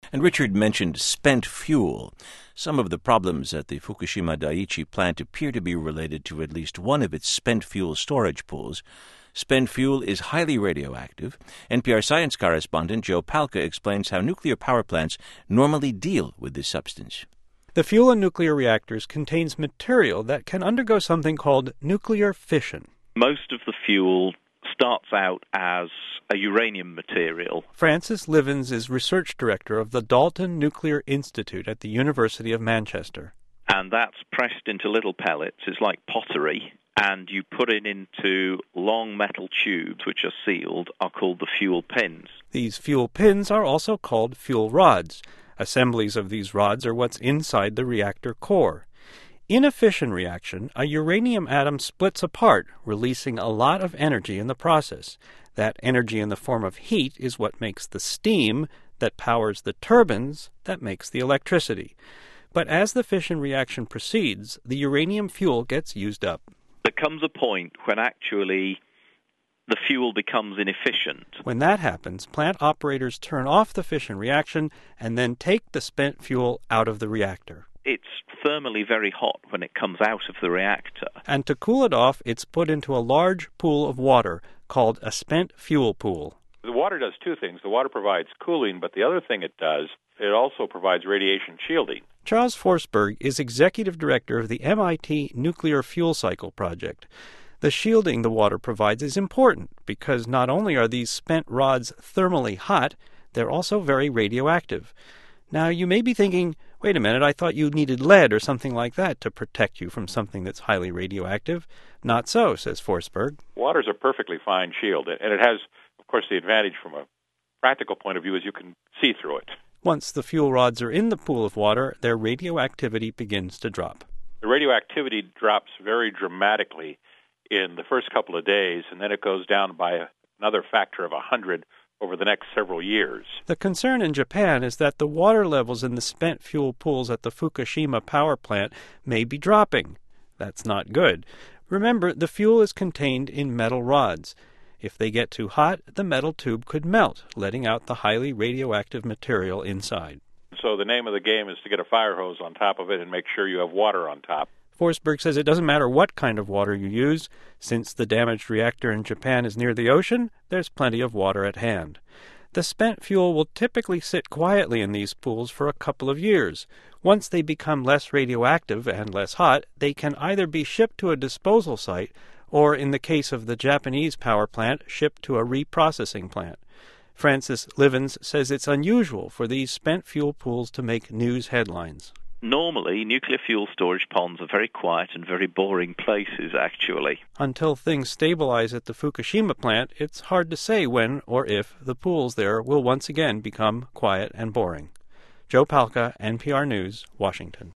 And Richard mentioned spent fuel. Some of the problems at the Fukushima Daiichi plant appear to be related to at least one of its spent fuel storage pools. Spent fuel is highly radioactive. NPR science correspondent Joe Palca explains how nuclear power plants normally deal with this substance. The fuel in nuclear reactors contains material that can undergo something called nuclear fission. Most of the fuel starts out as a uranium material. Francis Livens is research director of the Dalton Nuclear Institute at the University of Manchester. And that's pressed into little pellets. It's like pottery. And you put it into long metal tubes, which are sealed, are called the fuel pins. These fuel pins are also called fuel rods. Assemblies of these rods are what's inside the reactor core. In a fission reaction, a uranium atom splits apart, releasing a lot of energy in the process. That energy in the form of heat is what makes the steam that powers the turbines that makes the electricity. But as the fission reaction proceeds, the uranium fuel gets used up. There comes a point when actually the fuel becomes inefficient. When that happens, plant operators turn off the fission reaction and then take the spent fuel out of the reactor. It's thermally very hot when it comes out of the reactor. And to cool it off, it's put into a large pool of water called a spent fuel pool. The water does two things. The water provides cooling, but the other thing it does, it also provides radiation shielding. Charles Forsberg is executive director of the MIT Nuclear Fuel Cycle Project. The shielding the water provides is important because not only are these spent rods thermally hot, they're also very radioactive. Now, you may be thinking, wait a minute, I thought you needed lead or something like that to protect you from something that's highly radioactive. Not so, says Forsberg. Water's a perfectly fine shield, and it has, of course, the advantage from a practical point of view is you can see through it. Once the fuel rods are in the pool of water, their radioactivity begins to drop. The radioactivity drops very dramatically in the first couple of days, and then it goes down by another factor of 100 over the next several years. The concern in Japan is that the water levels in the spent fuel pools at the Fukushima power plant may be dropping. That's not good. Remember, the fuel is contained in metal rods. If they get too hot, the metal tube could melt, letting out the highly radioactive material inside. So the name of the game is to get a fire hose on top of it and make sure you have water on top. Forsberg says it doesn't matter what kind of water you use. Since the damaged reactor in Japan is near the ocean, there's plenty of water at hand. The spent fuel will typically sit quietly in these pools for a couple of years. Once they become less radioactive and less hot, they can either be shipped to a disposal site or, in the case of the Japanese power plant, shipped to a reprocessing plant. Francis Livens says it's unusual for these spent fuel pools to make news headlines. Normally, nuclear fuel storage ponds are very quiet and very boring places, actually. Until things stabilize at the Fukushima plant, it's hard to say when or if the pools there will once again become quiet and boring. Joe Palca, NPR News, Washington.